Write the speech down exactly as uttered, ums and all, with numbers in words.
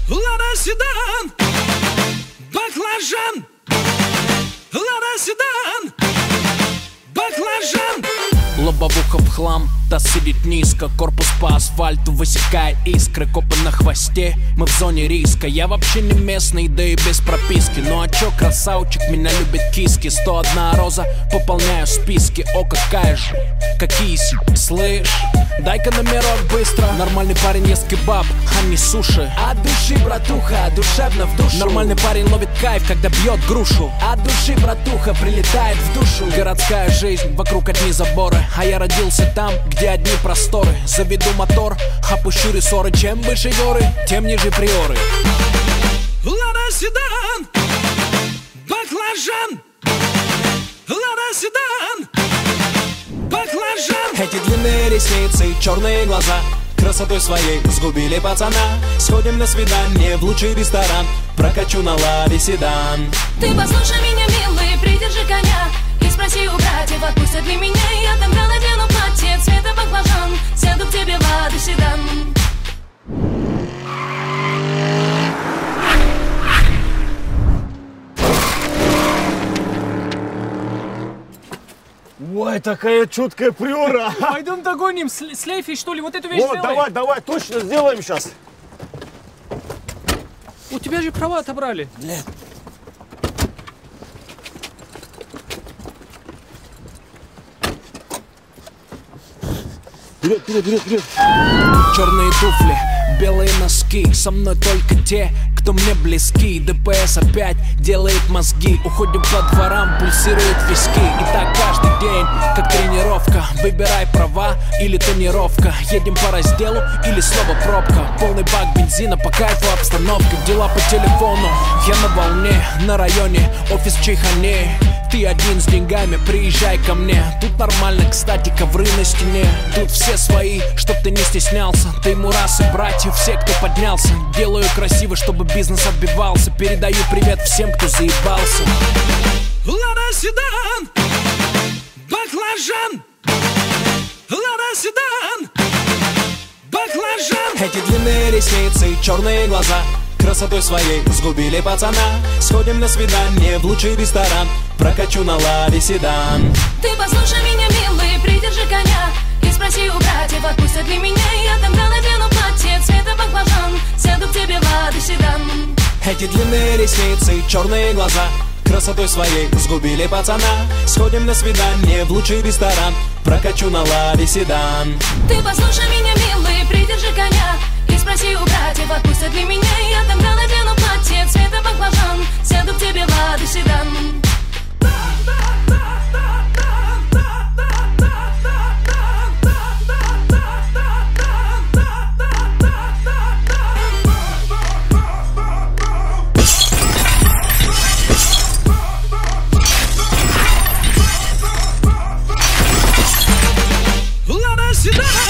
Лада седан, баклажан. Лада седан, баклажан. Лобовуха в хлам, та сидит низко. Корпус по асфальту высекает искры. Копы на хвосте, мы в зоне риска. Я вообще не местный, да и без прописки. Ну а чё, красавчик, меня любит киски. Сто одна роза, пополняю списки. О, какая же, какие си, слышь. Дай-ка номерок быстро. Нормальный парень ест кебаб, а не суши. От души, братуха, душевно в душу. Нормальный парень ловит кайф, когда бьет грушу. От души, братуха, прилетает в душу. Городская жизнь, вокруг одни заборы. А я родился там, где одни просторы. Заведу мотор, опущу рессоры. Чем выше горы, тем ниже приоры. Лада седан, баклажан. Лада седан, баклажан. Эти длинные ресницы, черные глаза красотой своей сгубили пацана. Сходим на свидание в лучший ресторан. Прокачу на ладе седан. Ты послушай меня, милый, придержи коня. И спроси у братьев, отпустят ли меня. Я тогда надену платье цвета баклажан. Сяду к тебе в ладу седан. Ой, такая чуткая приора. Пойдем догоним с, с Лейфи, что ли, вот эту вещь Вот, сделаем. давай, давай, точно сделаем сейчас. У тебя же права отобрали. Блин. Вперед, вперед, вперед, вперед. Черные туфли, белые носки. Со мной только те, кто мне близки. ДПС опять делает мозги. Уходим по дворам, пульсируют виски. И так каждый день, как тренировка. Выбирай права или тонировка. Едем по разделу или снова пробка. Полный бак бензина, по кайфу обстановка. Дела по телефону, я на волне. На районе, офис в Чайхане. Ты один с деньгами, приезжай ко мне. Тут нормально, кстати, ковры на стене. Тут все свои, чтоб ты не стеснялся. Ты мурасы, братья, все, кто поднялся. Делаю красиво, чтобы бизнес отбивался. Передаю привет всем, кто заебался. Лада седан, баклажан. Лада седан, баклажан. Эти длинные ресницы, черные глаза красотой своей сгубили пацана. Сходим на свидание в лучший ресторан. Прокачу на ладе седан. Ты послушай меня, милый, придержи коня. И спроси у братьев, отпустят ли меня. Я тогда надену платье цвета баклажан. Сяду к тебе в ладу седан. Эти длинные ресницы, черные глаза красотой своей сгубили пацана. Сходим на свидание в лучший ресторан. Прокачу на ладе седан. Ты послушай меня, милый, придержи коня. И спроси у братьев, отпустят ли меня. Я тогда надену платье цвета баклажан. Сяду к тебе в ладу седан. Лада седан.